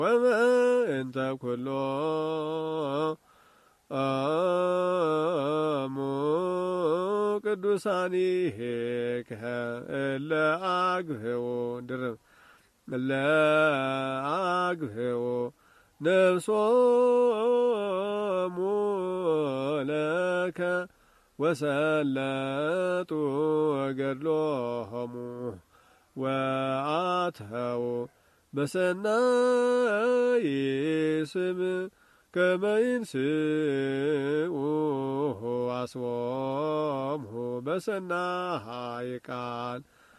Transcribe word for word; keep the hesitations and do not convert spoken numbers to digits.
ወእንተ ኩሎ አሙ ቅዱሳኒከ እለ አግህዎ ድርብ እለ አግህዎ ነፍሶሙ ለከ ወሰለጡ ገድሎሆሙ ወአትኸው በሰናይ ስም ከመ ይንስኡ አስቦሙ በሰናይ ቃል